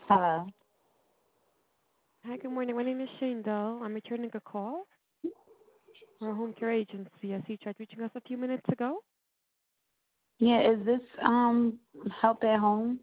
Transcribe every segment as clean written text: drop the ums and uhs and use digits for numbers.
Hello. Hi, good morning. My name is Shane Doe. I'm returning a call. We're a home care agency. I see you tried reaching us a few minutes ago. Yeah, is this help at home?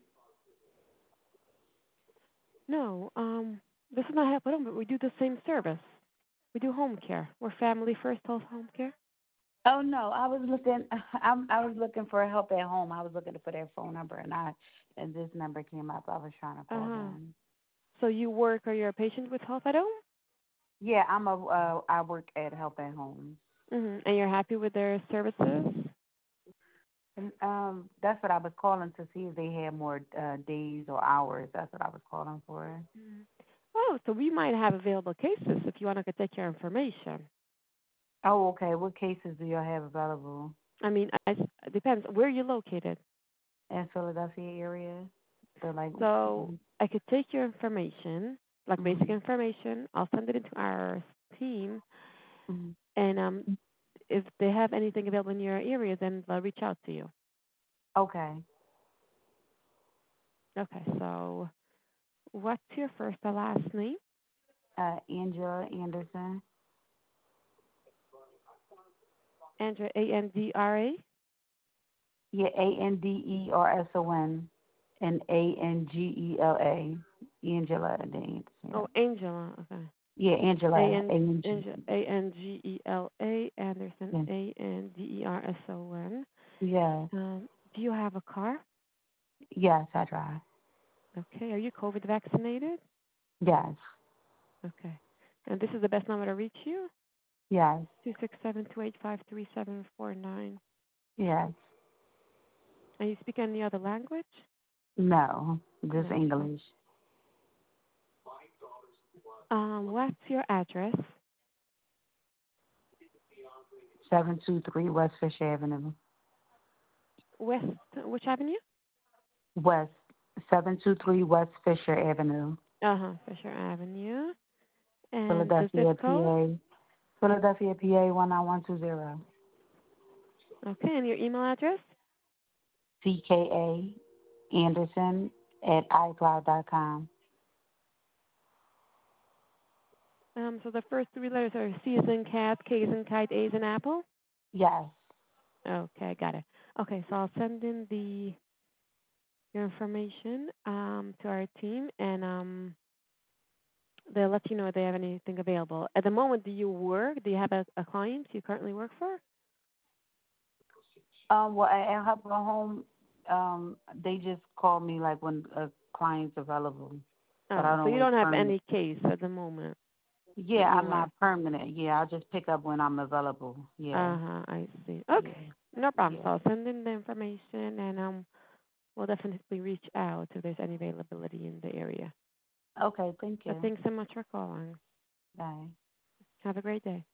No, this is not Help at Home, but we do the same service. We do home care. We're Family First Health Home Care. Oh no, I was looking. I was looking for help at home. I was looking for their phone number, and this number came up. I was trying to call Uh-huh. them. So you work or you're a patient with Health at Home? Yeah, I work at help at home. And you're happy with their services? And that's what I was calling to see if they had more days or hours. That's what I was calling for. Mhm. Oh, so we might have available cases if you want to take your information. Oh, okay. What cases do y'all have available I mean, it depends. Where are you located? in Philadelphia area? The like. So I could take your information, like basic Mm-hmm. information. I'll send it into our team, Mm-hmm. and if they have anything available in your area, then they'll reach out to you. Okay. Okay. So what's your first or last name? Angela Anderson. Andrea, Andra. Yeah, Andereson and Angela. Angela Dane. Yeah. Oh, Angela. Okay. Yeah, A Angela. N A-N-G. Angela Anderson Yeah. Anderson. Yes. Do you have a car? Yes, I drive. Okay. Are you COVID vaccinated? Yes. Okay. And this is the best number to reach you? Yes. 267-285-3749. Yes. And you speak any other language? No, just No. Oh. English. What's your address? 723 West Fisher Avenue. West, which avenue? West. 723 West Fisher Avenue. Fisher Avenue. And the zip Philadelphia, code? PA. Philadelphia, PA 19120. Okay, and your email address? CKA Anderson at iCloud.com. So the first three letters are C as in cat, K as in kite, A as in apple? Yes. Okay, got it. Okay, so I'll send in your information to our team, and they'll let you know if they have anything available. At the moment, do you work? Do you have a client you currently work for? Well, at Help at Home, they just call me like when a client's available, but I Oh, so don't you work don't have permanent. any case at the moment Yeah, that you I'm work. not permanent. Yeah, I'll just pick up when I'm available. Yeah. I see. Yeah. Okay, no problem. Yeah. So I'll send in the information, and we'll definitely reach out if there's any availability in the area. Okay, thank But you. thanks so much for calling. Bye. Have a great day.